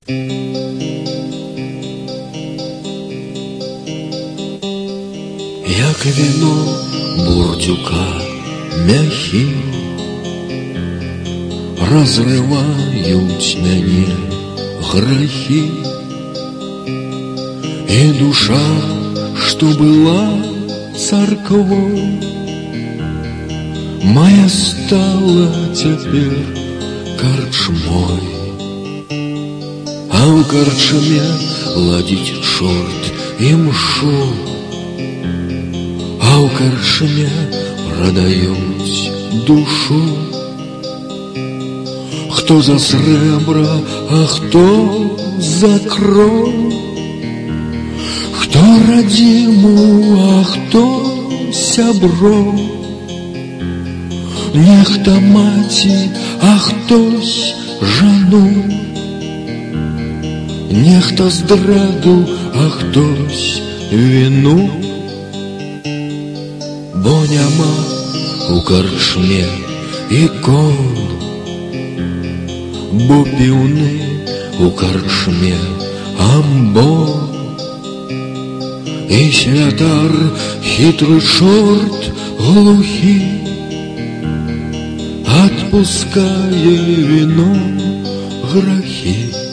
Як віно бурдюка мяхі разрываюць мяне грахі, і душа, што была царквой, моя стала цяпер карчмой. А ў карчме ладзіць чорт імшу, а ў карчме прадаюць душу. Хто за срэбра, а хто за кроў, хто радзіму, а хто сяброў. Нехта маці, а хтось жану, нехта здраду, а хтось віну. Бо няма у карчме ікон, бо піўны у карчме амбон. І святар хітры чорт глухі адпускае віном грахі.